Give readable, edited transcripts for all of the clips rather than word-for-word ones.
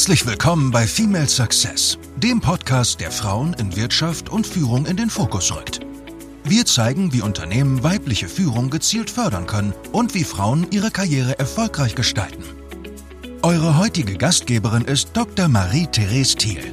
Herzlich willkommen bei Female Success, dem Podcast, der Frauen in Wirtschaft und Führung in den Fokus rückt. Wir zeigen, wie Unternehmen weibliche Führung gezielt fördern können und wie Frauen ihre Karriere erfolgreich gestalten. Eure heutige Gastgeberin ist Dr. Marie-Therese Thiel.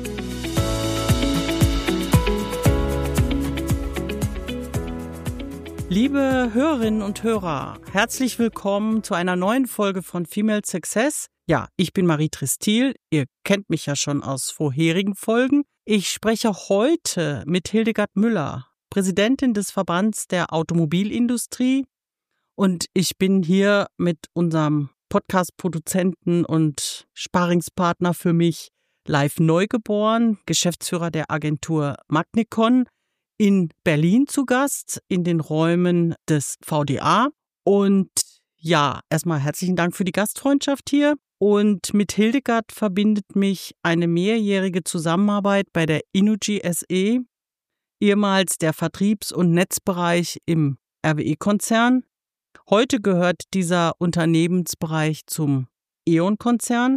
Liebe Hörerinnen und Hörer, herzlich willkommen zu einer neuen Folge von Female Success. Ja, ich bin Marie-Therese Thiel. Ihr kennt mich ja schon aus vorherigen Folgen. Ich spreche heute mit Hildegard Müller, Präsidentin des Verbands der Automobilindustrie. Und ich bin hier mit unserem Podcast-Produzenten und Sparringspartner für mich, Leif Neugeboren, Geschäftsführer der Agentur Magnicon, in Berlin zu Gast, in den Räumen des VDA. Und ja, erstmal herzlichen Dank für die Gastfreundschaft hier. Und mit Hildegard verbindet mich eine mehrjährige Zusammenarbeit bei der Innogy SE, ehemals der Vertriebs- und Netzbereich im RWE-Konzern. Heute gehört dieser Unternehmensbereich zum E.ON-Konzern.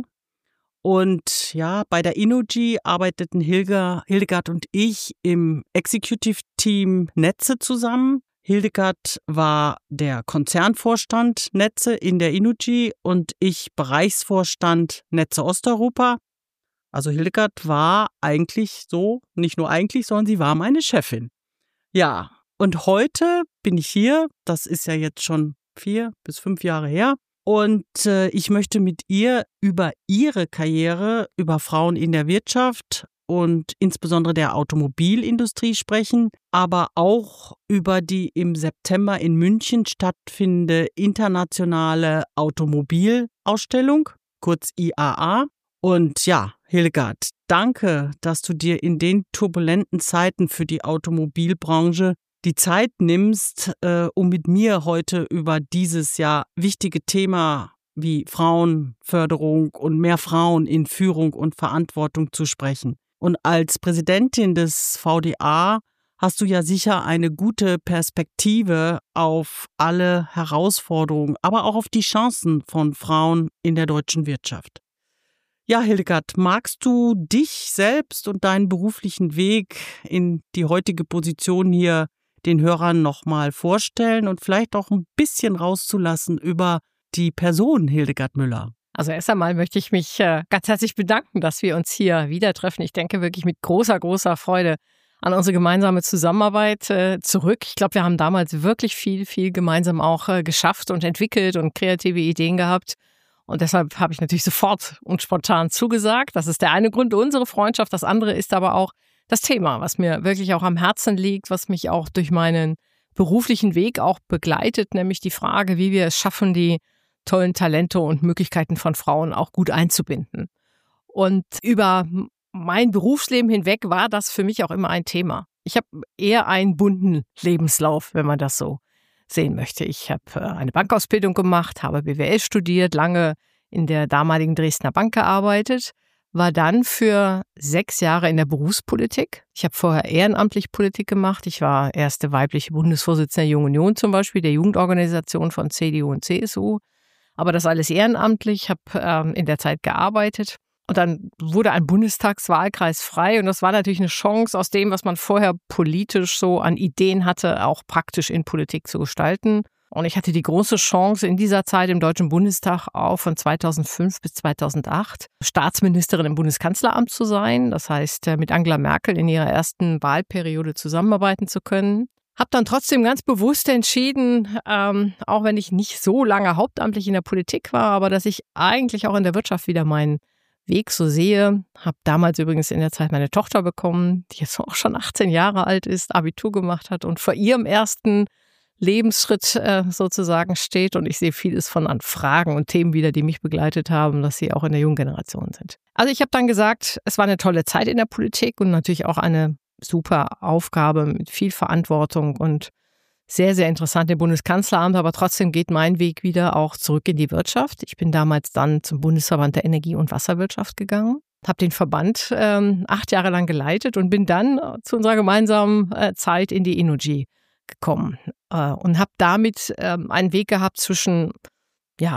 Und ja, bei der Innogy arbeiteten Hildegard und ich im Executive-Team Netze zusammen. Hildegard war der Konzernvorstand Netze in der Innogy und ich Bereichsvorstand Netze Osteuropa. Also Hildegard war eigentlich so, nicht nur eigentlich, sondern sie war meine Chefin. Ja, und heute bin ich hier, das ist ja jetzt schon 4 bis 5 Jahre her. Und ich möchte mit ihr über ihre Karriere, über Frauen in der Wirtschaft und insbesondere der Automobilindustrie sprechen, aber auch über die im September in München stattfindende internationale Automobilausstellung, kurz IAA. Und ja, Hildegard, danke, dass du dir in den turbulenten Zeiten für die Automobilbranche die Zeit nimmst, um mit mir heute über dieses ja wichtige Thema wie Frauenförderung und mehr Frauen in Führung und Verantwortung zu sprechen. Und als Präsidentin des VDA hast du ja sicher eine gute Perspektive auf alle Herausforderungen, aber auch auf die Chancen von Frauen in der deutschen Wirtschaft. Ja, Hildegard, magst du dich selbst und deinen beruflichen Weg in die heutige Position hier den Hörern nochmal vorstellen und vielleicht auch ein bisschen rauszulassen über die Person Hildegard Müller? Also erst einmal möchte ich mich ganz herzlich bedanken, dass wir uns hier wieder treffen. Ich denke wirklich mit großer, großer Freude an unsere gemeinsame Zusammenarbeit zurück. Ich glaube, wir haben damals wirklich viel gemeinsam auch geschafft und entwickelt und kreative Ideen gehabt. Und deshalb habe ich natürlich sofort und spontan zugesagt. Das ist der eine Grund, unsere Freundschaft. Das andere ist aber auch das Thema, was mir wirklich auch am Herzen liegt, was mich auch durch meinen beruflichen Weg auch begleitet, nämlich die Frage, wie wir es schaffen, die tollen Talente und Möglichkeiten von Frauen auch gut einzubinden. Und über mein Berufsleben hinweg war das für mich auch immer ein Thema. Ich habe eher einen bunten Lebenslauf, wenn man das so sehen möchte. Ich habe eine Bankausbildung gemacht, habe BWL studiert, lange in der damaligen Dresdner Bank gearbeitet, war dann für 6 Jahre in der Berufspolitik. Ich habe vorher ehrenamtlich Politik gemacht. Ich war erste weibliche Bundesvorsitzende der Jungen Union zum Beispiel, der Jugendorganisation von CDU und CSU. Aber das alles ehrenamtlich, habe in der Zeit gearbeitet. Und dann wurde ein Bundestagswahlkreis frei. Und das war natürlich eine Chance, aus dem, was man vorher politisch so an Ideen hatte, auch praktisch in Politik zu gestalten. Und ich hatte die große Chance, in dieser Zeit im Deutschen Bundestag auch von 2005 bis 2008 Staatsministerin im Bundeskanzleramt zu sein. Das heißt, mit Angela Merkel in ihrer ersten Wahlperiode zusammenarbeiten zu können. Habe dann trotzdem ganz bewusst entschieden, auch wenn ich nicht so lange hauptamtlich in der Politik war, aber dass ich eigentlich auch in der Wirtschaft wieder meinen Weg so sehe. Habe damals übrigens in der Zeit meine Tochter bekommen, die jetzt auch schon 18 Jahre alt ist, Abitur gemacht hat und vor ihrem ersten Lebensschritt sozusagen steht. Und ich sehe vieles an Fragen und Themen wieder, die mich begleitet haben, dass sie auch in der jungen Generation sind. Also ich habe dann gesagt, es war eine tolle Zeit in der Politik und natürlich auch eine super Aufgabe mit viel Verantwortung und sehr, sehr interessant im Bundeskanzleramt, aber trotzdem geht mein Weg wieder auch zurück in die Wirtschaft. Ich bin damals dann zum Bundesverband der Energie- und Wasserwirtschaft gegangen, habe den Verband 8 Jahre lang geleitet und bin dann zu unserer gemeinsamen Zeit in die Innogy gekommen und habe damit einen Weg gehabt zwischen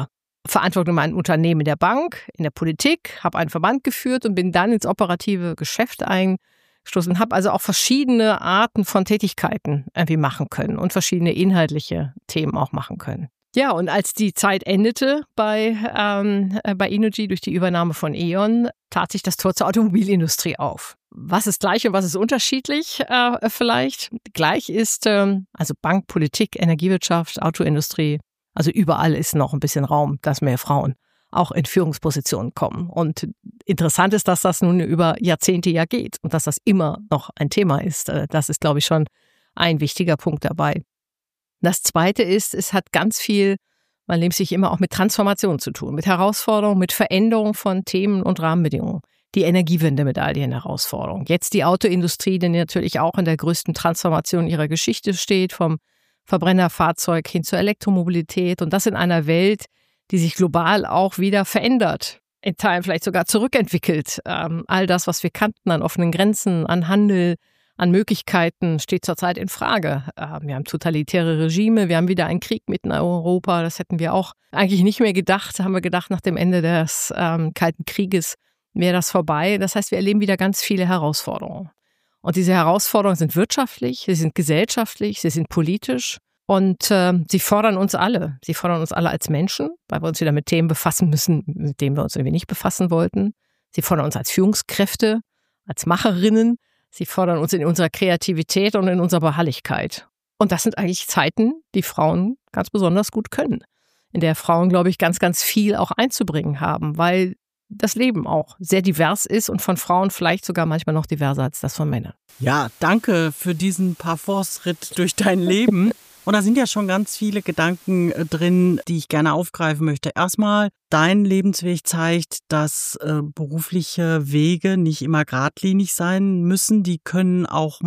Verantwortung in meinem Unternehmen in der Bank, in der Politik, habe einen Verband geführt und bin dann ins operative Geschäft eingestoßen, habe also auch verschiedene Arten von Tätigkeiten irgendwie machen können und verschiedene inhaltliche Themen auch machen können. Ja, und als die Zeit endete bei Innogy durch die Übernahme von E.ON, tat sich das Tor zur Automobilindustrie auf. Was ist gleich und was ist unterschiedlich vielleicht? Gleich ist also Bank, Politik, Energiewirtschaft, Autoindustrie. Also überall ist noch ein bisschen Raum, dass mehr Frauen auch in Führungspositionen kommen. Und interessant ist, dass das nun über Jahrzehnte ja geht und dass das immer noch ein Thema ist. Das ist, glaube ich, schon ein wichtiger Punkt dabei. Das Zweite ist, es hat ganz viel, man nimmt sich immer auch mit Transformation zu tun, mit Herausforderungen, mit Veränderung von Themen und Rahmenbedingungen. Die Energiewende mit all ihren Herausforderungen. Jetzt die Autoindustrie, die natürlich auch in der größten Transformation ihrer Geschichte steht, vom Verbrennerfahrzeug hin zur Elektromobilität. Und das in einer Welt, die sich global auch wieder verändert, in Teilen vielleicht sogar zurückentwickelt. All das, was wir kannten an offenen Grenzen, an Handel, an Möglichkeiten, steht zurzeit in Frage. Wir haben totalitäre Regime, wir haben wieder einen Krieg mitten in Europa. Das hätten wir auch eigentlich nicht mehr gedacht. Haben wir gedacht, nach dem Ende des Kalten Krieges wäre das vorbei. Das heißt, wir erleben wieder ganz viele Herausforderungen. Und diese Herausforderungen sind wirtschaftlich, sie sind gesellschaftlich, sie sind politisch und sie fordern uns alle. Sie fordern uns alle als Menschen, weil wir uns wieder mit Themen befassen müssen, mit denen wir uns irgendwie nicht befassen wollten. Sie fordern uns als Führungskräfte, als Macherinnen. Sie fordern uns in unserer Kreativität und in unserer Beharrlichkeit. Und das sind eigentlich Zeiten, die Frauen ganz besonders gut können. In der Frauen, glaube ich, ganz, ganz viel auch einzubringen haben, weil das Leben auch sehr divers ist und von Frauen vielleicht sogar manchmal noch diverser als das von Männern. Ja, danke für diesen Parforce-Ritt durch dein Leben. Und da sind ja schon ganz viele Gedanken drin, die ich gerne aufgreifen möchte. Erstmal, dein Lebensweg zeigt, dass berufliche Wege nicht immer geradlinig sein müssen. Die können auch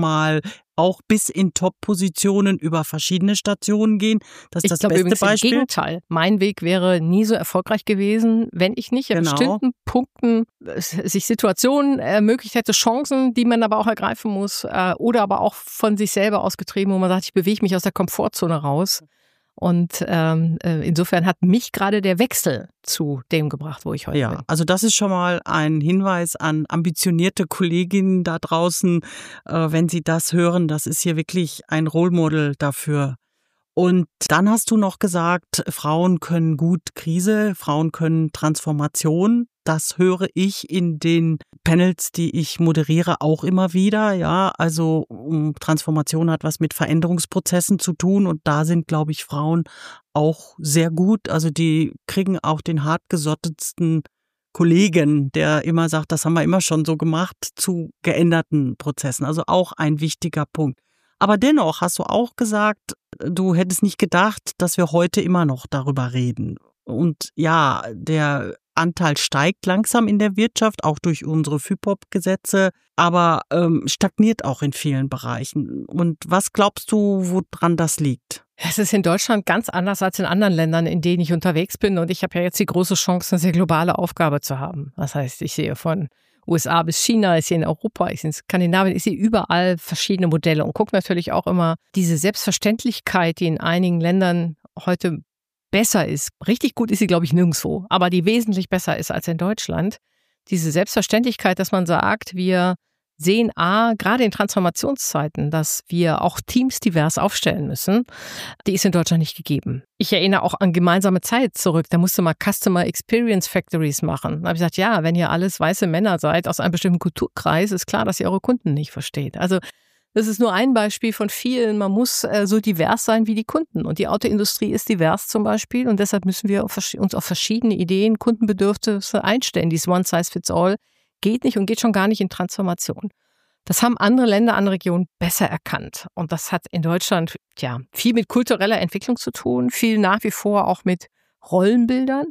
bis in Top-Positionen über verschiedene Stationen gehen. Das ist das beste übrigens Beispiel. Im Gegenteil. Mein Weg wäre nie so erfolgreich gewesen, wenn ich nicht in bestimmten Punkten sich Situationen ermöglicht hätte, Chancen, die man aber auch ergreifen muss, oder aber auch von sich selber ausgetrieben, wo man sagt, ich bewege mich aus der Komfortzone raus. Und insofern hat mich gerade der Wechsel zu dem gebracht, wo ich heute bin. Also das ist schon mal ein Hinweis an ambitionierte Kolleginnen da draußen, wenn Sie das hören. Das ist hier wirklich ein Role Model dafür. Und dann hast du noch gesagt, Frauen können gut Krise, Frauen können Transformation. Das höre ich in den Panels, die ich moderiere, auch immer wieder. Ja, also Transformation hat was mit Veränderungsprozessen zu tun und da sind, glaube ich, Frauen auch sehr gut. Also die kriegen auch den hartgesottetsten Kollegen, der immer sagt, das haben wir immer schon so gemacht, zu geänderten Prozessen. Also auch ein wichtiger Punkt. Aber dennoch hast du auch gesagt, du hättest nicht gedacht, dass wir heute immer noch darüber reden. Und ja, der Anteil steigt langsam in der Wirtschaft, auch durch unsere FIPOP-Gesetze, aber stagniert auch in vielen Bereichen. Und was glaubst du, woran das liegt? Es ist in Deutschland ganz anders als in anderen Ländern, in denen ich unterwegs bin. Und ich habe ja jetzt die große Chance, eine sehr globale Aufgabe zu haben. Das heißt, ich sehe von USA bis China, ich sehe in Europa, ich sehe in Skandinavien, ich sehe überall verschiedene Modelle und gucke natürlich auch immer diese Selbstverständlichkeit, die in einigen Ländern heute besser ist. Richtig gut ist sie, glaube ich, nirgendwo, aber die wesentlich besser ist als in Deutschland. Diese Selbstverständlichkeit, dass man sagt, wir sehen gerade in Transformationszeiten, dass wir auch Teams divers aufstellen müssen, die ist in Deutschland nicht gegeben. Ich erinnere auch an gemeinsame Zeit zurück, da musste man Customer Experience Factories machen. Da habe ich gesagt, ja, wenn ihr alles weiße Männer seid aus einem bestimmten Kulturkreis, ist klar, dass ihr eure Kunden nicht versteht. Also das ist nur ein Beispiel von vielen. Man muss so divers sein wie die Kunden. Und die Autoindustrie ist divers zum Beispiel. Und deshalb müssen wir uns auf verschiedene Ideen, Kundenbedürfnisse einstellen. Dieses One-Size-Fits-All geht nicht und geht schon gar nicht in Transformation. Das haben andere Länder, andere Regionen besser erkannt. Und das hat in Deutschland viel mit kultureller Entwicklung zu tun, viel nach wie vor auch mit Rollenbildern,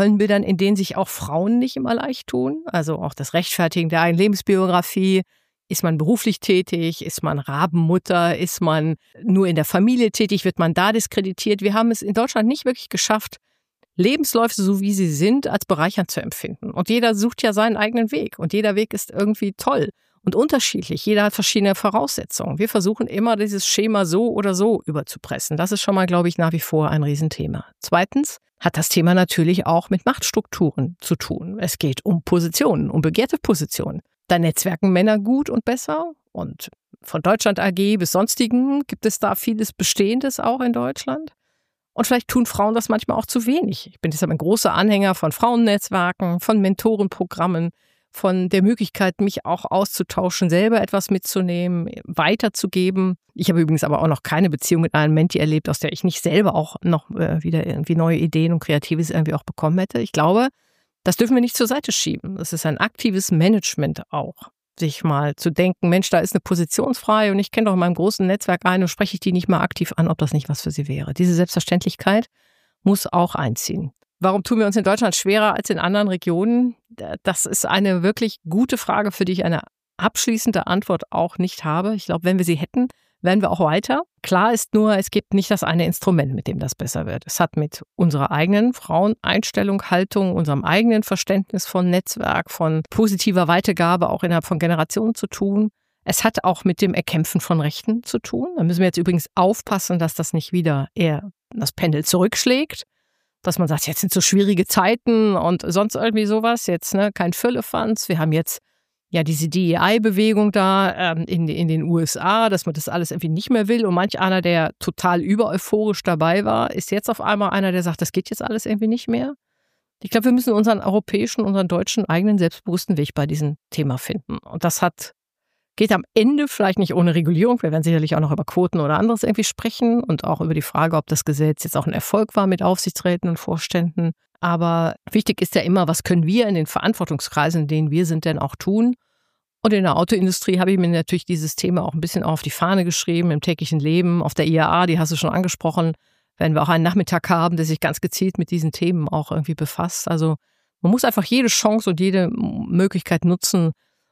in denen sich auch Frauen nicht immer leicht tun. Also auch das Rechtfertigen der eigenen Lebensbiografie. Ist man beruflich tätig? Ist man Rabenmutter? Ist man nur in der Familie tätig? Wird man da diskreditiert? Wir haben es in Deutschland nicht wirklich geschafft, Lebensläufe, so wie sie sind, als bereichernd zu empfinden. Und jeder sucht ja seinen eigenen Weg. Und jeder Weg ist irgendwie toll und unterschiedlich. Jeder hat verschiedene Voraussetzungen. Wir versuchen immer, dieses Schema so oder so überzupressen. Das ist schon mal, glaube ich, nach wie vor ein Riesenthema. Zweitens hat das Thema natürlich auch mit Machtstrukturen zu tun. Es geht um Positionen, um begehrte Positionen. Da netzwerken Männer gut und besser und von Deutschland AG bis sonstigen gibt es da vieles Bestehendes auch in Deutschland. Und vielleicht tun Frauen das manchmal auch zu wenig. Ich bin deshalb ein großer Anhänger von Frauennetzwerken, von Mentorenprogrammen, von der Möglichkeit, mich auch auszutauschen, selber etwas mitzunehmen, weiterzugeben. Ich habe übrigens aber auch noch keine Beziehung mit einer Menti erlebt, aus der ich nicht selber auch noch wieder irgendwie neue Ideen und Kreatives irgendwie auch bekommen hätte. Ich glaube, das dürfen wir nicht zur Seite schieben. Das ist ein aktives Management auch. Sich mal zu denken, Mensch, da ist eine Position frei und ich kenne doch in meinem großen Netzwerk ein und spreche ich die nicht mal aktiv an, ob das nicht was für sie wäre. Diese Selbstverständlichkeit muss auch einziehen. Warum tun wir uns in Deutschland schwerer als in anderen Regionen? Das ist eine wirklich gute Frage, für die ich eine abschließende Antwort auch nicht habe. Ich glaube, wenn wir sie hätten, wären wir auch weiter. Klar ist nur, es gibt nicht das eine Instrument, mit dem das besser wird. Es hat mit unserer eigenen Fraueneinstellung, Haltung, unserem eigenen Verständnis von Netzwerk, von positiver Weitergabe auch innerhalb von Generationen zu tun. Es hat auch mit dem Erkämpfen von Rechten zu tun. Da müssen wir jetzt übrigens aufpassen, dass das nicht wieder eher das Pendel zurückschlägt. Dass man sagt, jetzt sind so schwierige Zeiten und sonst irgendwie sowas. Jetzt kein Firlefanz. Wir haben jetzt ja diese DEI-Bewegung da in den USA, dass man das alles irgendwie nicht mehr will. Und manch einer, der total übereuphorisch dabei war, ist jetzt auf einmal einer, der sagt, das geht jetzt alles irgendwie nicht mehr. Ich glaube, wir müssen unseren europäischen, unseren deutschen eigenen selbstbewussten Weg bei diesem Thema finden. Und das geht am Ende vielleicht nicht ohne Regulierung. Wir werden sicherlich auch noch über Quoten oder anderes irgendwie sprechen und auch über die Frage, ob das Gesetz jetzt auch ein Erfolg war mit Aufsichtsräten und Vorständen. Aber wichtig ist ja immer, was können wir in den Verantwortungskreisen, in denen wir sind, denn auch tun? Und in der Autoindustrie habe ich mir natürlich dieses Thema auch ein bisschen auf die Fahne geschrieben, im täglichen Leben. Auf der IAA, die hast du schon angesprochen, werden wir auch einen Nachmittag haben, der sich ganz gezielt mit diesen Themen auch irgendwie befasst. Also man muss einfach jede Chance und jede Möglichkeit nutzen.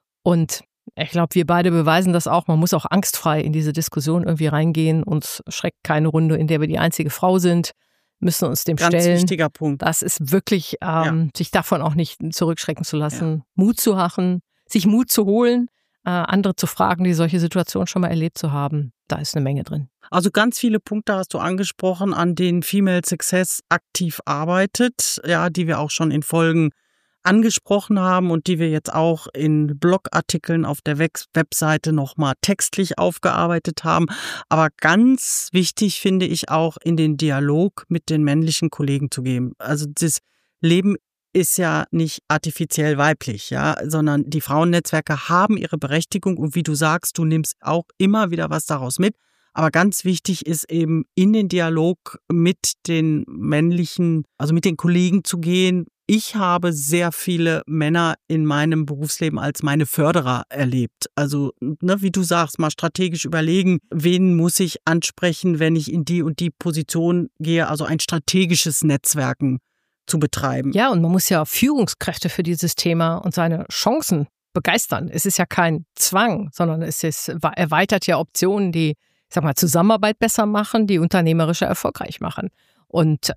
Und ich glaube, wir beide beweisen das auch. Man muss auch angstfrei in diese Diskussion irgendwie reingehen. Uns schreckt keine Runde, in der wir die einzige Frau sind. Müssen uns dem stellen. Ganz wichtiger Punkt. Das ist wirklich, sich davon auch nicht zurückschrecken zu lassen. Ja. Mut zu machen, sich Mut zu holen, andere zu fragen, die solche Situationen schon mal erlebt zu haben. Da ist eine Menge drin. Also ganz viele Punkte hast du angesprochen, an denen Female Success aktiv arbeitet, ja, die wir auch schon in Folgen angesprochen haben und die wir jetzt auch in Blogartikeln auf der Webseite nochmal textlich aufgearbeitet haben. Aber ganz wichtig finde ich auch, in den Dialog mit den männlichen Kollegen zu gehen. Also das Leben ist ja nicht artifiziell weiblich, ja, sondern die Frauennetzwerke haben ihre Berechtigung und wie du sagst, du nimmst auch immer wieder was daraus mit. Aber ganz wichtig ist eben, in den Dialog mit den männlichen, also mit den Kollegen zu gehen. Ich habe sehr viele Männer in meinem Berufsleben als meine Förderer erlebt. Also, wie du sagst, mal strategisch überlegen, wen muss ich ansprechen, wenn ich in die und die Position gehe. Also ein strategisches Netzwerken zu betreiben. Ja, und man muss ja Führungskräfte für dieses Thema und seine Chancen begeistern. Es ist ja kein Zwang, sondern es erweitert ja Optionen, die, ich sag mal, Zusammenarbeit besser machen, die unternehmerische erfolgreich machen. Und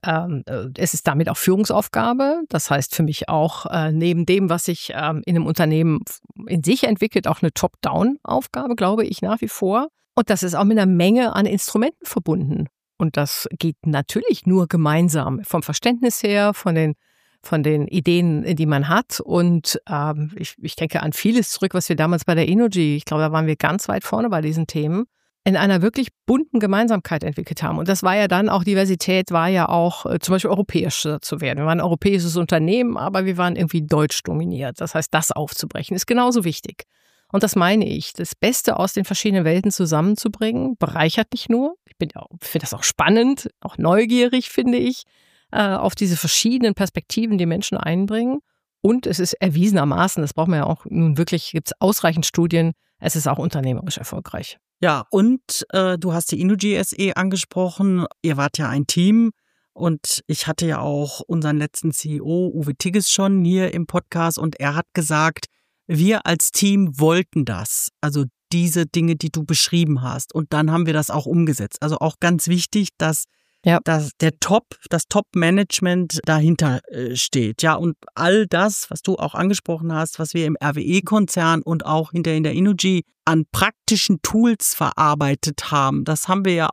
es ist damit auch Führungsaufgabe. Das heißt für mich auch, neben dem, was sich in einem Unternehmen in sich entwickelt, auch eine Top-Down-Aufgabe, glaube ich, nach wie vor. Und das ist auch mit einer Menge an Instrumenten verbunden. Und das geht natürlich nur gemeinsam, vom Verständnis her, von den Ideen, die man hat. Und ich denke an vieles zurück, was wir damals bei der Energy, ich glaube, da waren wir ganz weit vorne bei diesen Themen, in einer wirklich bunten Gemeinsamkeit entwickelt haben. Und das war ja dann auch, Diversität war ja auch zum Beispiel europäisch zu werden. Wir waren ein europäisches Unternehmen, aber wir waren irgendwie deutsch dominiert. Das heißt, das aufzubrechen ist genauso wichtig. Und das meine ich, das Beste aus den verschiedenen Welten zusammenzubringen, bereichert nicht nur. Ich finde das auch spannend, auch neugierig, finde ich, auf diese verschiedenen Perspektiven, die Menschen einbringen. Und es ist erwiesenermaßen, das braucht man ja auch nun wirklich, gibt es ausreichend Studien, es ist auch unternehmerisch erfolgreich. Ja, und du hast die Energy SE angesprochen. Ihr wart ja ein Team. Und ich hatte ja auch unseren letzten CEO, Uwe Tigges, schon hier im Podcast. Und er hat gesagt, wir als Team wollten das, also diese Dinge, die du beschrieben hast. Und dann haben wir das auch umgesetzt. Also auch ganz wichtig, dass das Top-Management dahinter steht. Ja, und all das, was du auch angesprochen hast, was wir im RWE-Konzern und auch hinter in der Energy an praktischen Tools verarbeitet haben, das haben wir ja auch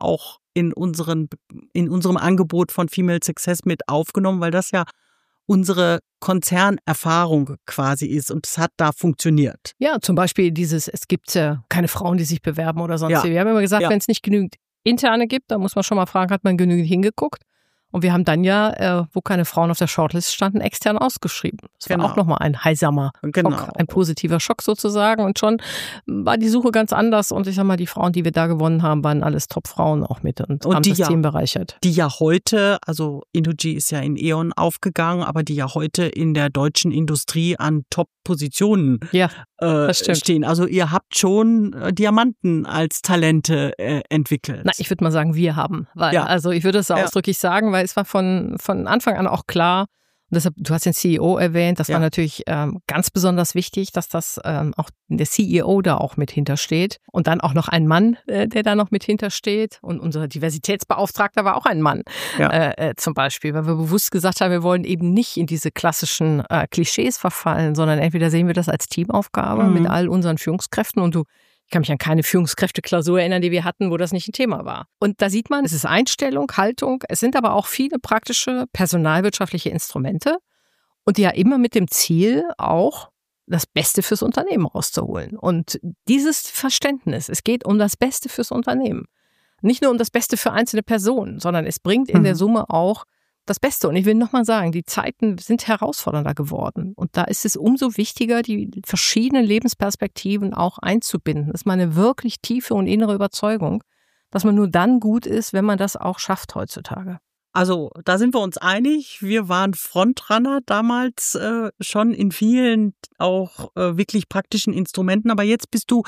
in unserem Angebot von Female Success mit aufgenommen, weil das ja unsere Konzernerfahrung quasi ist und es hat da funktioniert. Ja, zum Beispiel es gibt keine Frauen, die sich bewerben oder sonst. Ja. Wir haben immer gesagt, wenn es nicht genügend Interne gibt, dann muss man schon mal fragen, hat man genügend hingeguckt? Und wir haben dann ja, wo keine Frauen auf der Shortlist standen, extern ausgeschrieben. Das war auch nochmal ein heilsamer Schock, ein positiver Schock sozusagen. Und schon war die Suche ganz anders. Und ich sag mal, die Frauen, die wir da gewonnen haben, waren alles Top-Frauen auch mit und haben das Team bereichert. Die ja heute, also Innogy ist ja in E.ON aufgegangen, aber die ja heute in der deutschen Industrie an Top-Positionen stehen. Also ihr habt schon Diamanten als Talente entwickelt. Na, ich würde mal sagen, wir haben. Also ich würde es ausdrücklich sagen, weil es war von Anfang an auch klar, und deshalb, du hast den CEO erwähnt, das war natürlich ganz besonders wichtig, dass das auch der CEO da auch mit hintersteht und dann auch noch ein Mann, der da noch mit hintersteht und unser Diversitätsbeauftragter war auch ein Mann zum Beispiel, weil wir bewusst gesagt haben, wir wollen eben nicht in diese klassischen Klischees verfallen, sondern entweder sehen wir das als Teamaufgabe mit all unseren Führungskräften und ich kann mich an keine Führungskräfteklausur erinnern, die wir hatten, wo das nicht ein Thema war. Und da sieht man, es ist Einstellung, Haltung, es sind aber auch viele praktische personalwirtschaftliche Instrumente und die ja immer mit dem Ziel auch das Beste fürs Unternehmen rauszuholen. Und dieses Verständnis, es geht um das Beste fürs Unternehmen. Nicht nur um das Beste für einzelne Personen, sondern es bringt in der Summe auch das Beste. Und ich will nochmal sagen, die Zeiten sind herausfordernder geworden. Und da ist es umso wichtiger, die verschiedenen Lebensperspektiven auch einzubinden. Das ist meine wirklich tiefe und innere Überzeugung, dass man nur dann gut ist, wenn man das auch schafft heutzutage. Also da sind wir uns einig. Wir waren Frontrunner damals schon in vielen auch wirklich praktischen Instrumenten. Aber jetzt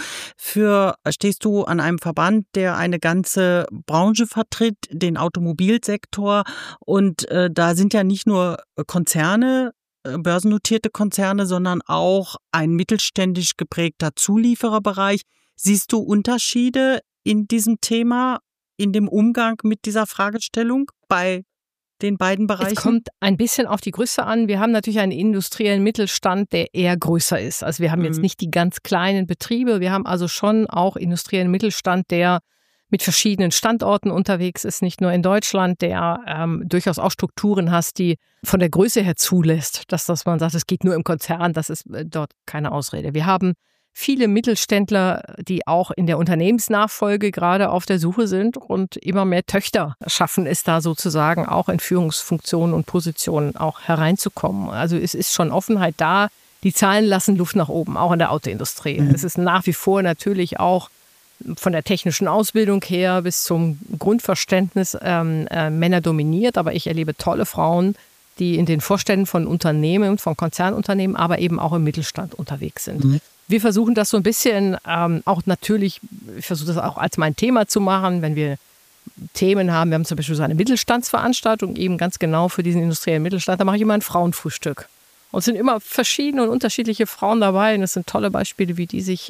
stehst du an einem Verband, der eine ganze Branche vertritt, den Automobilsektor. Und da sind ja nicht nur Konzerne, börsennotierte Konzerne, sondern auch ein mittelständisch geprägter Zuliefererbereich. Siehst du Unterschiede in diesem Thema, in dem Umgang mit dieser Fragestellung bei den beiden Bereichen? Es kommt ein bisschen auf die Größe an. Wir haben natürlich einen industriellen Mittelstand, der eher größer ist. Also wir haben jetzt nicht die ganz kleinen Betriebe. Wir haben also schon auch industriellen Mittelstand, der mit verschiedenen Standorten unterwegs ist, nicht nur in Deutschland, der durchaus auch Strukturen hat, die von der Größe her zulässt, dass man sagt, es geht nur im Konzern, das ist dort keine Ausrede. Wir haben viele Mittelständler, die auch in der Unternehmensnachfolge gerade auf der Suche sind und immer mehr Töchter schaffen es da sozusagen auch in Führungsfunktionen und Positionen auch hereinzukommen. Also es ist schon Offenheit da. Die Zahlen lassen Luft nach oben, auch in der Autoindustrie. Es ist nach wie vor natürlich auch von der technischen Ausbildung her bis zum Grundverständnis Männer dominiert, aber ich erlebe tolle Frauen, die in den Vorständen von Unternehmen, von Konzernunternehmen, aber eben auch im Mittelstand unterwegs sind. Wir versuchen das so ein bisschen auch natürlich, ich versuche das auch als mein Thema zu machen, wenn wir Themen haben. Wir haben zum Beispiel so eine Mittelstandsveranstaltung, eben ganz genau für diesen industriellen Mittelstand. Da mache ich immer ein Frauenfrühstück. Und es sind immer verschiedene und unterschiedliche Frauen dabei. Und es sind tolle Beispiele, wie die sich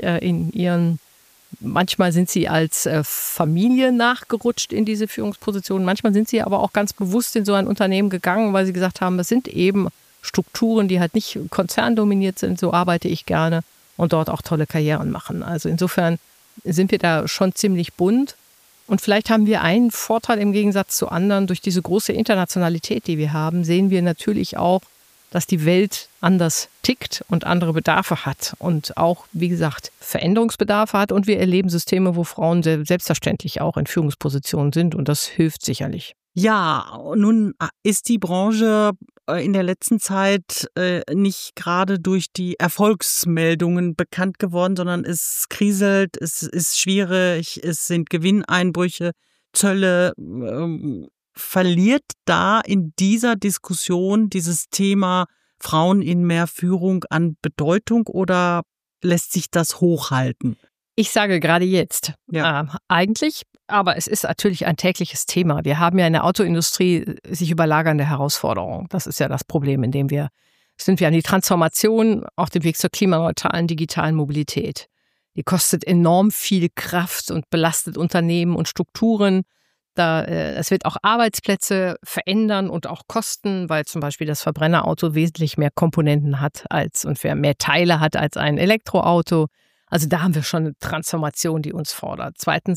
manchmal sind sie als Familie nachgerutscht in diese Führungsposition. Manchmal sind sie aber auch ganz bewusst in so ein Unternehmen gegangen, weil sie gesagt haben, das sind eben Strukturen, die halt nicht konzerndominiert sind. So arbeite ich gerne. Und dort auch tolle Karrieren machen. Also insofern sind wir da schon ziemlich bunt. Und vielleicht haben wir einen Vorteil im Gegensatz zu anderen. Durch diese große Internationalität, die wir haben, sehen wir natürlich auch, dass die Welt anders tickt und andere Bedarfe hat. Und auch, wie gesagt, Veränderungsbedarfe hat. Und wir erleben Systeme, wo Frauen selbstverständlich auch in Führungspositionen sind. Und das hilft sicherlich. Ja, nun ist die Branche in der letzten Zeit nicht gerade durch die Erfolgsmeldungen bekannt geworden, sondern es kriselt, es ist schwierig, es sind Gewinneinbrüche, Zölle. Verliert da in dieser Diskussion dieses Thema Frauen in mehr Führung an Bedeutung oder lässt sich das hochhalten? Ich sage gerade jetzt, eigentlich, aber es ist natürlich ein tägliches Thema. Wir haben ja in der Autoindustrie sich überlagernde Herausforderungen. Das ist ja das Problem, in dem wir sind. Wir haben die Transformation auf dem Weg zur klimaneutralen digitalen Mobilität. Die kostet enorm viel Kraft und belastet Unternehmen und Strukturen. Es wird auch Arbeitsplätze verändern und auch kosten, weil zum Beispiel das Verbrennerauto wesentlich mehr Komponenten hat und mehr Teile hat als ein Elektroauto. Also da haben wir schon eine Transformation, die uns fordert. Zweitens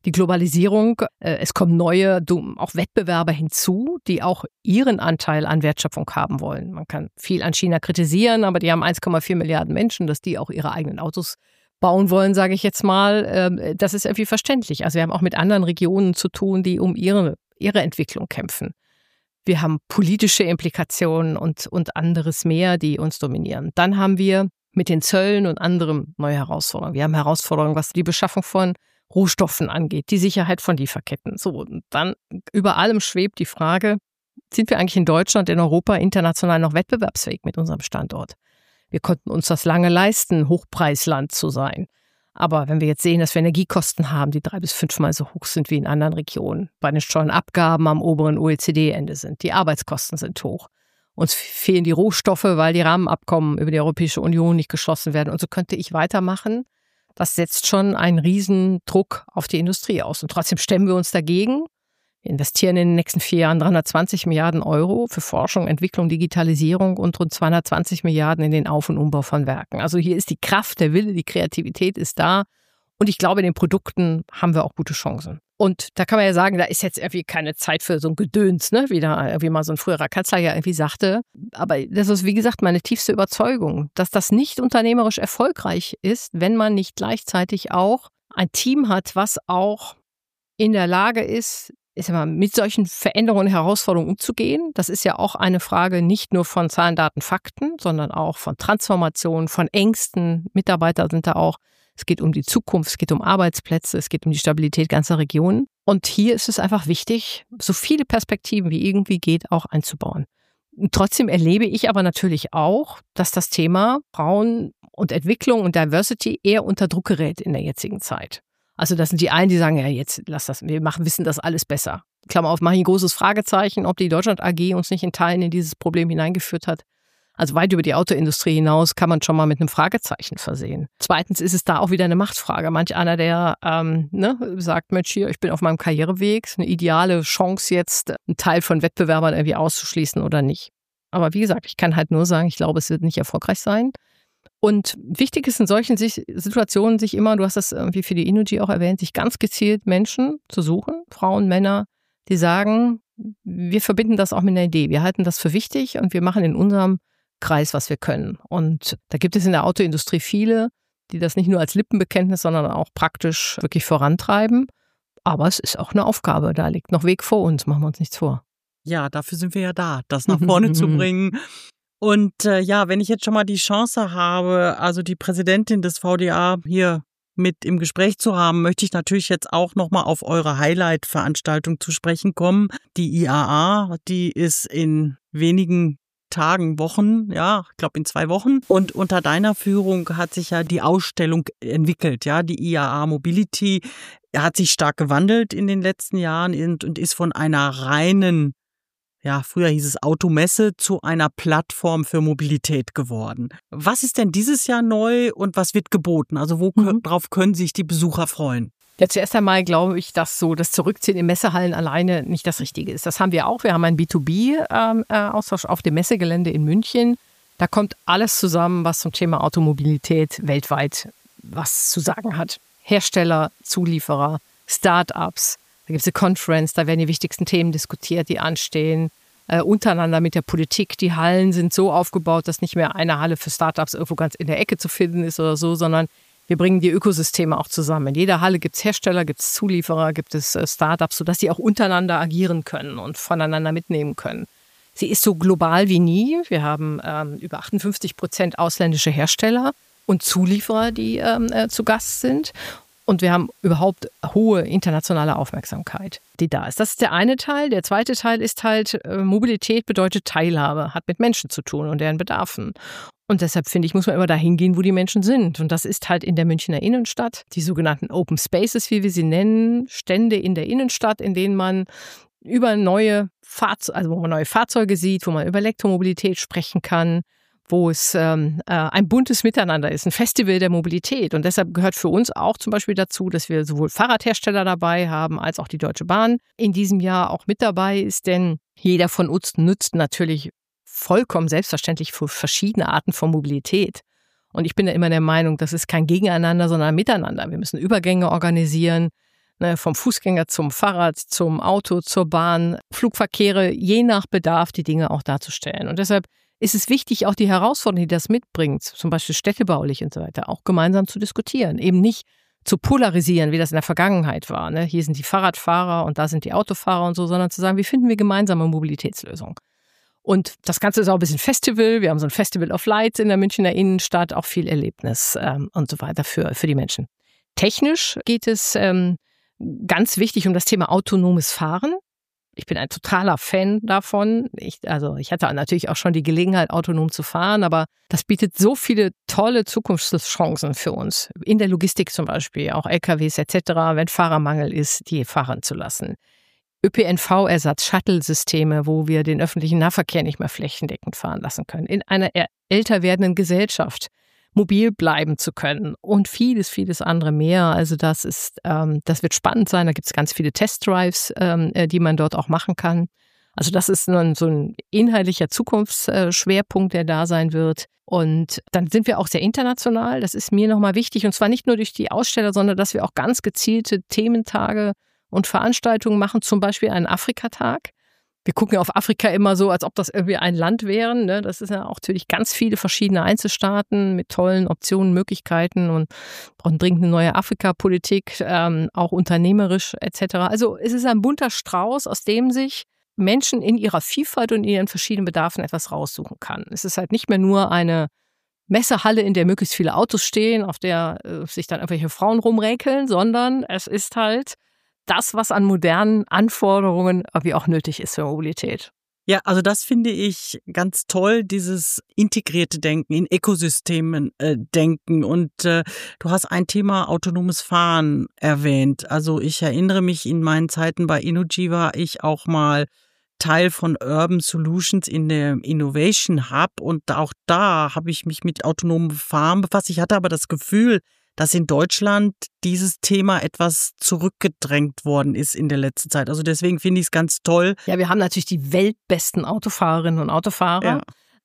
Die Globalisierung, es kommen neue, auch Wettbewerber hinzu, die auch ihren Anteil an Wertschöpfung haben wollen. Man kann viel an China kritisieren, aber die haben 1,4 Milliarden Menschen, dass die auch ihre eigenen Autos bauen wollen, sage ich jetzt mal. Das ist irgendwie verständlich. Also wir haben auch mit anderen Regionen zu tun, die um ihre Entwicklung kämpfen. Wir haben politische Implikationen und anderes mehr, die uns dominieren. Dann haben wir mit den Zöllen und anderem neue Herausforderungen. Wir haben Herausforderungen, was die Beschaffung von Rohstoffen angeht, die Sicherheit von Lieferketten. So, und dann über allem schwebt die Frage, sind wir eigentlich in Deutschland, in Europa international noch wettbewerbsfähig mit unserem Standort? Wir konnten uns das lange leisten, Hochpreisland zu sein. Aber wenn wir jetzt sehen, dass wir Energiekosten haben, die 3- bis 5-mal so hoch sind wie in anderen Regionen, bei den Steuernabgaben am oberen OECD-Ende sind, die Arbeitskosten sind hoch. Uns fehlen die Rohstoffe, weil die Rahmenabkommen über die Europäische Union nicht geschlossen werden. Und so könnte ich weitermachen. Das setzt schon einen riesen Druck auf die Industrie aus. Und trotzdem stemmen wir uns dagegen. Wir investieren in den nächsten 4 Jahren 320 Milliarden Euro für Forschung, Entwicklung, Digitalisierung und rund 220 Milliarden in den Auf- und Umbau von Werken. Also hier ist die Kraft, der Wille, die Kreativität ist da. Und ich glaube, in den Produkten haben wir auch gute Chancen. Und da kann man ja sagen, da ist jetzt irgendwie keine Zeit für so ein Gedöns, ne? Wie da irgendwie mal so ein früherer Kanzler ja irgendwie sagte. Aber das ist, wie gesagt, meine tiefste Überzeugung, dass das nicht unternehmerisch erfolgreich ist, wenn man nicht gleichzeitig auch ein Team hat, was auch in der Lage ist, mit solchen Veränderungen und Herausforderungen umzugehen. Das ist ja auch eine Frage nicht nur von Zahlen, Daten, Fakten, sondern auch von Transformation, von Ängsten. Mitarbeiter sind da auch. Es geht um die Zukunft, es geht um Arbeitsplätze, es geht um die Stabilität ganzer Regionen. Und hier ist es einfach wichtig, so viele Perspektiven wie irgendwie geht auch einzubauen. Und trotzdem erlebe ich aber natürlich auch, dass das Thema Frauen und Entwicklung und Diversity eher unter Druck gerät in der jetzigen Zeit. Also das sind die einen, die sagen, ja jetzt lass das, wissen das alles besser. Klammer auf, mache ich ein großes Fragezeichen, ob die Deutschland AG uns nicht in Teilen in dieses Problem hineingeführt hat. Also weit über die Autoindustrie hinaus kann man schon mal mit einem Fragezeichen versehen. Zweitens ist es da auch wieder eine Machtfrage. Manch einer, der sagt, Mensch, hier, ich bin auf meinem Karriereweg, ist eine ideale Chance jetzt, einen Teil von Wettbewerbern irgendwie auszuschließen oder nicht. Aber wie gesagt, ich kann halt nur sagen, ich glaube, es wird nicht erfolgreich sein. Und wichtig ist in solchen Situationen sich immer, du hast das irgendwie für die Innogy auch erwähnt, sich ganz gezielt Menschen zu suchen, Frauen, Männer, die sagen, wir verbinden das auch mit einer Idee. Wir halten das für wichtig und wir machen in unserem Kreis, was wir können. Und da gibt es in der Autoindustrie viele, die das nicht nur als Lippenbekenntnis, sondern auch praktisch wirklich vorantreiben. Aber es ist auch eine Aufgabe, da liegt noch Weg vor uns, machen wir uns nichts vor. Ja, dafür sind wir ja da, das nach vorne zu bringen. Und wenn ich jetzt schon mal die Chance habe, also die Präsidentin des VDA hier mit im Gespräch zu haben, möchte ich natürlich jetzt auch nochmal auf eure Highlight-Veranstaltung zu sprechen kommen. Die IAA, die ist in wenigen Tagen, Wochen, ja, ich glaube in 2 Wochen. Und unter deiner Führung hat sich ja die Ausstellung entwickelt, ja, die IAA Mobility hat sich stark gewandelt in den letzten Jahren und ist von einer reinen, ja, früher hieß es Automesse, zu einer Plattform für Mobilität geworden. Was ist denn dieses Jahr neu und was wird geboten? Also worauf können sich die Besucher freuen? Ja, zuerst einmal glaube ich, dass so das Zurückziehen in Messehallen alleine nicht das Richtige ist. Das haben wir auch. Wir haben einen B2B-Austausch auf dem Messegelände in München. Da kommt alles zusammen, was zum Thema Automobilität weltweit was zu sagen hat. Hersteller, Zulieferer, Start-ups. Da gibt es eine Conference, da werden die wichtigsten Themen diskutiert, die anstehen. Untereinander mit der Politik. Die Hallen sind so aufgebaut, dass nicht mehr eine Halle für Start-ups irgendwo ganz in der Ecke zu finden ist oder so, sondern wir bringen die Ökosysteme auch zusammen. In jeder Halle gibt es Hersteller, gibt es Zulieferer, gibt es Startups, sodass sie auch untereinander agieren können und voneinander mitnehmen können. Sie ist so global wie nie. Wir haben über 58% ausländische Hersteller und Zulieferer, die zu Gast sind. Und wir haben überhaupt hohe internationale Aufmerksamkeit, die da ist. Das ist der eine Teil. Der zweite Teil ist halt, Mobilität bedeutet Teilhabe, hat mit Menschen zu tun und deren Bedarfen. Und deshalb finde ich, muss man immer dahin gehen, wo die Menschen sind. Und das ist halt in der Münchner Innenstadt. Die sogenannten Open Spaces, wie wir sie nennen, Stände in der Innenstadt, in denen man über neue Fahrzeuge sieht, wo man über Elektromobilität sprechen kann, wo es ein buntes Miteinander ist, ein Festival der Mobilität. Und deshalb gehört für uns auch zum Beispiel dazu, dass wir sowohl Fahrradhersteller dabei haben, als auch die Deutsche Bahn in diesem Jahr auch mit dabei ist. Denn jeder von uns nutzt natürlich vollkommen selbstverständlich für verschiedene Arten von Mobilität. Und ich bin da immer der Meinung, das ist kein Gegeneinander, sondern ein Miteinander. Wir müssen Übergänge organisieren. ne, vom Fußgänger zum Fahrrad, zum Auto, zur Bahn, Flugverkehre, je nach Bedarf die Dinge auch darzustellen. Und deshalb ist es wichtig, auch die Herausforderungen, die das mitbringt, zum Beispiel städtebaulich und so weiter, auch gemeinsam zu diskutieren. Eben nicht zu polarisieren, wie das in der Vergangenheit war. Ne? Hier sind die Fahrradfahrer und da sind die Autofahrer und so, sondern zu sagen, wie finden wir gemeinsame Mobilitätslösungen? Und das Ganze ist auch ein bisschen Festival. Wir haben so ein Festival of Lights in der Münchner Innenstadt, auch viel Erlebnis und so weiter für die Menschen. Technisch geht es ganz wichtig um das Thema autonomes Fahren. Ich bin ein totaler Fan davon. Ich hatte natürlich auch schon die Gelegenheit, autonom zu fahren, aber das bietet so viele tolle Zukunftschancen für uns. In der Logistik zum Beispiel, auch LKWs etc., wenn Fahrermangel ist, die fahren zu lassen. ÖPNV-Ersatz, Shuttle-Systeme, wo wir den öffentlichen Nahverkehr nicht mehr flächendeckend fahren lassen können. In einer älter werdenden Gesellschaft mobil bleiben zu können und vieles, vieles andere mehr. Also das wird spannend sein. Da gibt es ganz viele Testdrives, die man dort auch machen kann. Also das ist so ein inhaltlicher Zukunftsschwerpunkt, der da sein wird. Und dann sind wir auch sehr international. Das ist mir nochmal wichtig. Und zwar nicht nur durch die Aussteller, sondern dass wir auch ganz gezielte Thementage und Veranstaltungen machen, zum Beispiel einen Afrikatag. Wir gucken ja auf Afrika immer so, als ob das irgendwie ein Land wären. Ne? Das ist ja auch natürlich ganz viele verschiedene Einzelstaaten mit tollen Optionen, Möglichkeiten und brauchen dringend eine neue Afrikapolitik, auch unternehmerisch etc. Also es ist ein bunter Strauß, aus dem sich Menschen in ihrer Vielfalt und in ihren verschiedenen Bedarfen etwas raussuchen kann. Es ist halt nicht mehr nur eine Messehalle, in der möglichst viele Autos stehen, auf der sich dann irgendwelche Frauen rumräkeln, sondern es ist halt das, was an modernen Anforderungen irgendwie auch nötig ist für Mobilität. Ja, also das finde ich ganz toll, dieses integrierte Denken, in Ökosystemen denken. Und du hast ein Thema autonomes Fahren erwähnt. Also ich erinnere mich, in meinen Zeiten bei Innogy war ich auch mal Teil von Urban Solutions in der Innovation Hub. Und auch da habe ich mich mit autonomem Fahren befasst. Ich hatte aber das Gefühl, dass in Deutschland dieses Thema etwas zurückgedrängt worden ist in der letzten Zeit. Also deswegen finde ich es ganz toll. Ja, wir haben natürlich die weltbesten Autofahrerinnen und Autofahrer.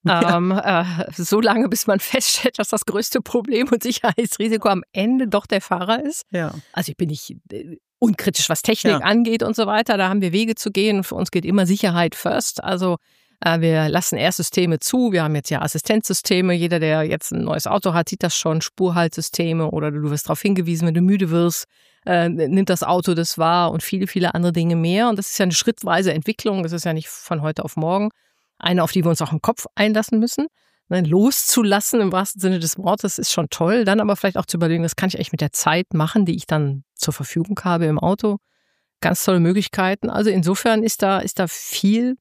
Ja. So lange, bis man feststellt, dass das größte Problem und Sicherheitsrisiko am Ende doch der Fahrer ist. Ja. Also ich bin nicht unkritisch, was Technik angeht und so weiter. Da haben wir Wege zu gehen. Für uns geht immer Sicherheit first. Also wir lassen erst Systeme zu. Wir haben jetzt ja Assistenzsysteme. Jeder, der jetzt ein neues Auto hat, sieht das schon. Spurhaltsysteme oder du wirst darauf hingewiesen, wenn du müde wirst, nimmt das Auto das wahr und viele, viele andere Dinge mehr. Und das ist ja eine schrittweise Entwicklung. Das ist ja nicht von heute auf morgen. Eine, auf die wir uns auch im Kopf einlassen müssen. Loszulassen im wahrsten Sinne des Wortes ist schon toll. Dann aber vielleicht auch zu überlegen, was kann ich eigentlich mit der Zeit machen, die ich dann zur Verfügung habe im Auto. Ganz tolle Möglichkeiten. Also insofern ist da viel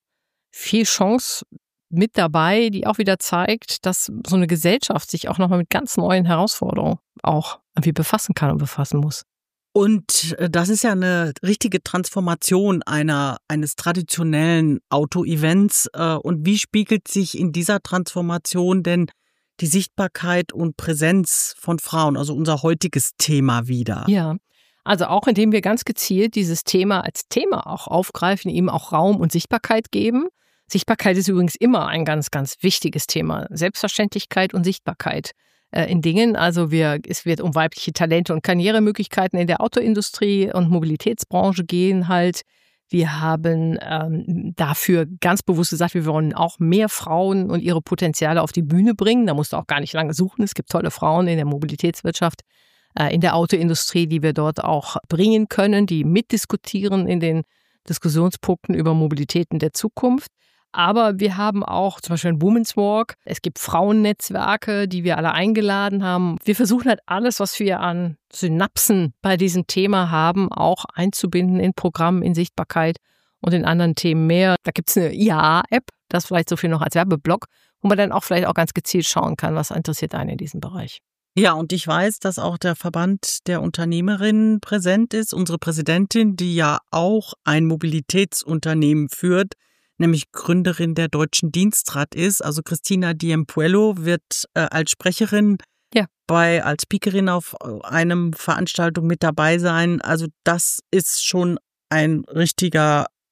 Chance mit dabei, die auch wieder zeigt, dass so eine Gesellschaft sich auch nochmal mit ganz neuen Herausforderungen auch irgendwie befassen kann und befassen muss. Und das ist ja eine richtige Transformation eines traditionellen Auto-Events. Und wie spiegelt sich in dieser Transformation denn die Sichtbarkeit und Präsenz von Frauen, also unser heutiges Thema, wider? Ja. Also auch indem wir ganz gezielt dieses Thema als Thema auch aufgreifen, ihm auch Raum und Sichtbarkeit geben. Sichtbarkeit ist übrigens immer ein ganz, ganz wichtiges Thema. Selbstverständlichkeit und Sichtbarkeit in Dingen. Also es wird um weibliche Talente und Karrieremöglichkeiten in der Autoindustrie und Mobilitätsbranche gehen halt. Wir haben dafür ganz bewusst gesagt, wir wollen auch mehr Frauen und ihre Potenziale auf die Bühne bringen. Da musst du auch gar nicht lange suchen. Es gibt tolle Frauen in der Mobilitätswirtschaft, in der Autoindustrie, die wir dort auch bringen können, die mitdiskutieren in den Diskussionspunkten über Mobilitäten der Zukunft. Aber wir haben auch zum Beispiel ein Women's Walk. Es gibt Frauennetzwerke, die wir alle eingeladen haben. Wir versuchen halt alles, was wir an Synapsen bei diesem Thema haben, auch einzubinden in Programmen, in Sichtbarkeit und in anderen Themen mehr. Da gibt es eine IAA-App, das vielleicht so viel noch als Werbeblock, wo man dann auch vielleicht auch ganz gezielt schauen kann, was interessiert einen in diesem Bereich. Ja, und ich weiß, dass auch der Verband der Unternehmerinnen präsent ist. Unsere Präsidentin, die ja auch ein Mobilitätsunternehmen führt, nämlich Gründerin der Deutschen Dienstrat ist. Also Christina Diempuello wird als Sprecherin als Speakerin auf einem Veranstaltung mit dabei sein. Also das ist schon ein richtiger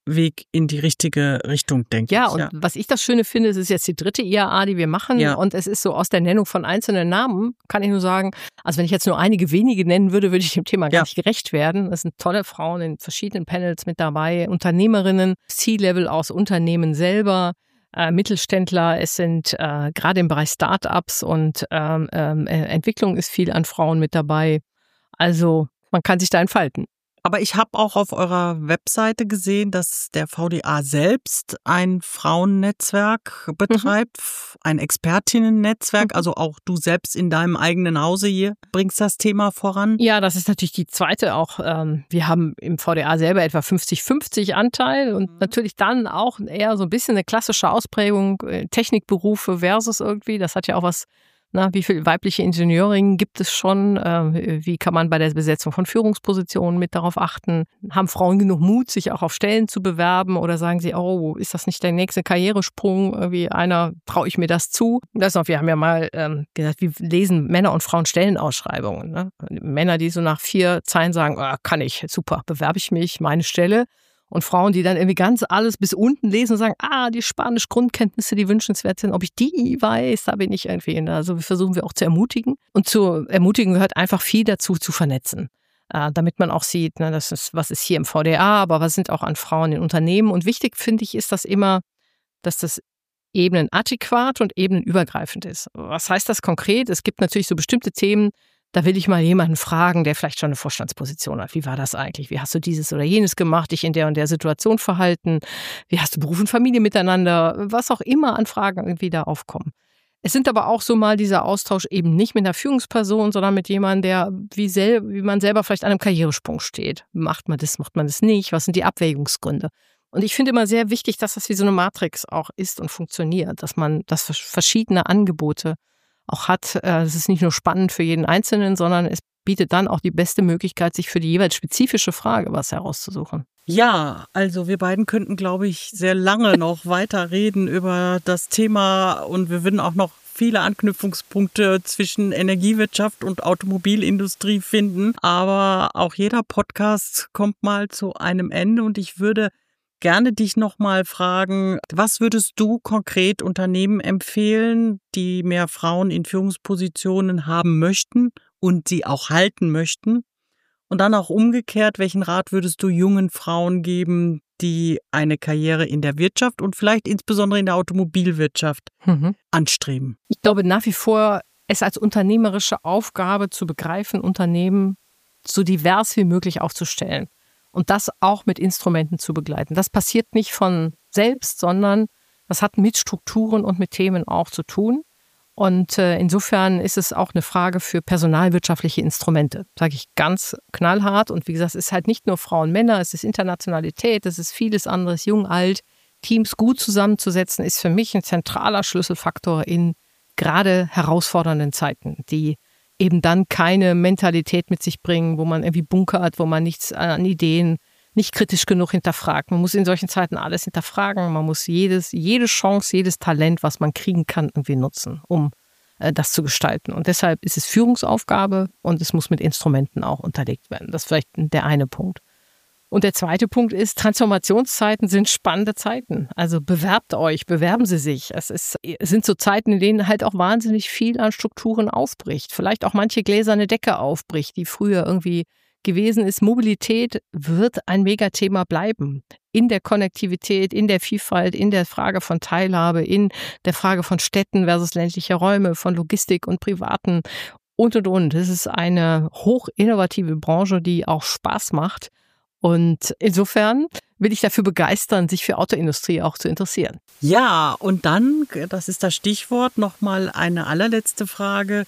Weg in die richtige Richtung, denke ich. Ja, und was ich das Schöne finde, es ist jetzt die 3. IAA, die wir machen. Ja. Und es ist so aus der Nennung von einzelnen Namen, kann ich nur sagen, also wenn ich jetzt nur einige wenige nennen würde, würde ich dem Thema gar nicht gerecht werden. Es sind tolle Frauen in verschiedenen Panels mit dabei, Unternehmerinnen, C-Level aus Unternehmen selber, Mittelständler. Es sind gerade im Bereich Startups und Entwicklung ist viel an Frauen mit dabei. Also man kann sich da entfalten. Aber ich habe auch auf eurer Webseite gesehen, dass der VDA selbst ein Frauennetzwerk betreibt, ein Expertinnen-Netzwerk. Also auch du selbst in deinem eigenen Hause hier bringst das Thema voran. Ja, das ist natürlich die zweite auch. Wir haben im VDA selber etwa 50-50 Anteil und natürlich dann auch eher so ein bisschen eine klassische Ausprägung, Technikberufe versus irgendwie. Das hat ja auch was. Wie viele weibliche Ingenieurinnen gibt es schon? Wie kann man bei der Besetzung von Führungspositionen mit darauf achten? Haben Frauen genug Mut, sich auch auf Stellen zu bewerben? Oder sagen sie, oh, ist das nicht der nächste Karrieresprung? Irgendwie traue ich mir das zu? Wir haben ja mal gesagt, wir lesen Männer und Frauen Stellenausschreibungen. Ne? Männer, die so nach 4 Zeilen sagen, kann ich, super, bewerbe ich mich, meine Stelle. Und Frauen, die dann irgendwie ganz alles bis unten lesen und sagen, die Spanisch-Grundkenntnisse, die wünschenswert sind, ob ich die weiß, da bin ich irgendwie. Also versuchen wir auch zu ermutigen. Und zu ermutigen gehört einfach viel dazu, zu vernetzen. Damit man auch sieht, was ist hier im VDA, aber was sind auch an Frauen in Unternehmen. Und wichtig, finde ich, ist das immer, dass das ebenenadäquat und ebenenübergreifend ist. Was heißt das konkret? Es gibt natürlich so bestimmte Themen, da will ich mal jemanden fragen, der vielleicht schon eine Vorstandsposition hat. Wie war das eigentlich? Wie hast du dieses oder jenes gemacht, dich in der und der Situation verhalten? Wie hast du Beruf und Familie miteinander? Was auch immer an Fragen irgendwie da aufkommen. Es sind aber auch so mal dieser Austausch eben nicht mit einer Führungsperson, sondern mit jemandem, der wie man selber vielleicht an einem Karrieresprung steht. Macht man das nicht? Was sind die Abwägungsgründe? Und ich finde immer sehr wichtig, dass das wie so eine Matrix auch ist und funktioniert, dass man verschiedene Angebote auch hat. Es ist nicht nur spannend für jeden Einzelnen, sondern es bietet dann auch die beste Möglichkeit, sich für die jeweils spezifische Frage was herauszusuchen. Ja, also wir beiden könnten, glaube ich, sehr lange noch weiter reden über das Thema und wir würden auch noch viele Anknüpfungspunkte zwischen Energiewirtschaft und Automobilindustrie finden. Aber auch jeder Podcast kommt mal zu einem Ende und ich würde gerne dich nochmal fragen, was würdest du konkret Unternehmen empfehlen, die mehr Frauen in Führungspositionen haben möchten und sie auch halten möchten? Und dann auch umgekehrt, welchen Rat würdest du jungen Frauen geben, die eine Karriere in der Wirtschaft und vielleicht insbesondere in der Automobilwirtschaft anstreben? Ich glaube nach wie vor, es als unternehmerische Aufgabe zu begreifen, Unternehmen so divers wie möglich aufzustellen. Und das auch mit Instrumenten zu begleiten. Das passiert nicht von selbst, sondern das hat mit Strukturen und mit Themen auch zu tun. Und insofern ist es auch eine Frage für personalwirtschaftliche Instrumente, sage ich ganz knallhart. Und wie gesagt, es ist halt nicht nur Frauen, Männer, es ist Internationalität, es ist vieles anderes, jung, alt. Teams gut zusammenzusetzen, ist für mich ein zentraler Schlüsselfaktor in gerade herausfordernden Zeiten, die eben dann keine Mentalität mit sich bringen, wo man irgendwie bunkert, wo man nichts an Ideen nicht kritisch genug hinterfragt. Man muss in solchen Zeiten alles hinterfragen. Man muss jede Chance, jedes Talent, was man kriegen kann, irgendwie nutzen, um das zu gestalten. Und deshalb ist es Führungsaufgabe und es muss mit Instrumenten auch unterlegt werden. Das ist vielleicht der eine Punkt. Und der zweite Punkt ist, Transformationszeiten sind spannende Zeiten. Also bewerben Sie sich. Es sind so Zeiten, in denen halt auch wahnsinnig viel an Strukturen aufbricht. Vielleicht auch manche gläserne Decke aufbricht, die früher irgendwie gewesen ist. Mobilität wird ein Megathema bleiben. In der Konnektivität, in der Vielfalt, in der Frage von Teilhabe, in der Frage von Städten versus ländliche Räume, von Logistik und Privaten und. Es ist eine hochinnovative Branche, die auch Spaß macht. Und insofern will ich dafür begeistern, sich für Autoindustrie auch zu interessieren. Ja, und dann, das ist das Stichwort, nochmal eine allerletzte Frage.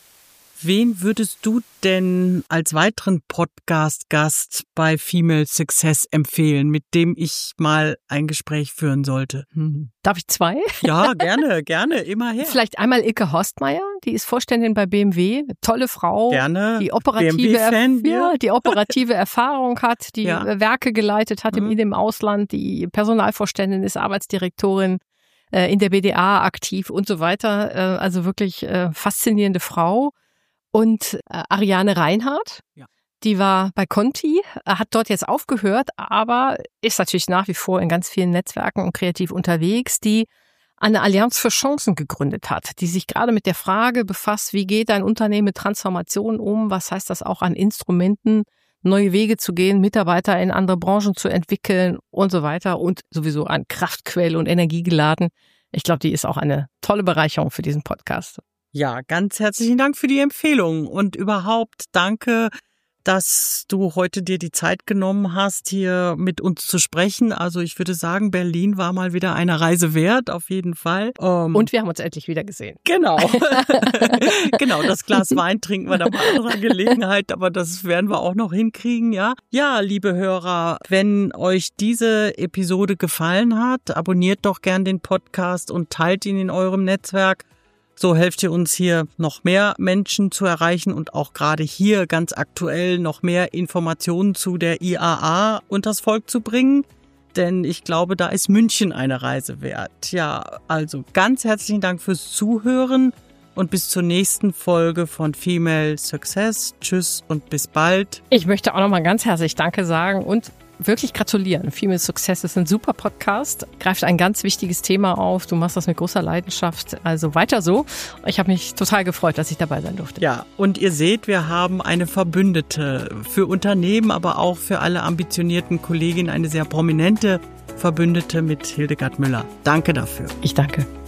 Wen würdest du denn als weiteren Podcast-Gast bei Female Success empfehlen, mit dem ich mal ein Gespräch führen sollte? Darf ich 2? Ja, gerne, immer her. Vielleicht einmal Ilke Horstmeier, die ist Vorständin bei BMW, tolle Frau, gerne. Die operative Erfahrung hat, die Werke geleitet hat im Ausland, die Personalvorständin ist, Arbeitsdirektorin in der BDA aktiv und so weiter. Also wirklich faszinierende Frau. Und Ariane Reinhardt, Die war bei Conti, hat dort jetzt aufgehört, aber ist natürlich nach wie vor in ganz vielen Netzwerken und kreativ unterwegs, die eine Allianz für Chancen gegründet hat, die sich gerade mit der Frage befasst, wie geht ein Unternehmen mit Transformation um, was heißt das auch an Instrumenten, neue Wege zu gehen, Mitarbeiter in andere Branchen zu entwickeln und so weiter und sowieso an Kraftquelle und Energie geladen. Ich glaube, die ist auch eine tolle Bereicherung für diesen Podcast. Ja, ganz herzlichen Dank für die Empfehlung und überhaupt danke, dass du heute dir die Zeit genommen hast, hier mit uns zu sprechen. Also ich würde sagen, Berlin war mal wieder eine Reise wert, auf jeden Fall. Und wir haben uns endlich wieder gesehen. Genau. Genau, das Glas Wein trinken wir dann bei anderer Gelegenheit, aber das werden wir auch noch hinkriegen, ja. Ja, liebe Hörer, wenn euch diese Episode gefallen hat, abonniert doch gern den Podcast und teilt ihn in eurem Netzwerk. So helft ihr uns hier noch mehr Menschen zu erreichen und auch gerade hier ganz aktuell noch mehr Informationen zu der IAA unters Volk zu bringen. Denn ich glaube, da ist München eine Reise wert. Ja, also ganz herzlichen Dank fürs Zuhören und bis zur nächsten Folge von Female Success. Tschüss und bis bald. Ich möchte auch nochmal ganz herzlich Danke sagen und wirklich gratulieren. Female Success ist ein super Podcast, greift ein ganz wichtiges Thema auf. Du machst das mit großer Leidenschaft, also weiter so. Ich habe mich total gefreut, dass ich dabei sein durfte. Ja, und ihr seht, wir haben eine Verbündete für Unternehmen, aber auch für alle ambitionierten Kolleginnen, eine sehr prominente Verbündete mit Hildegard Müller. Danke dafür. Ich danke.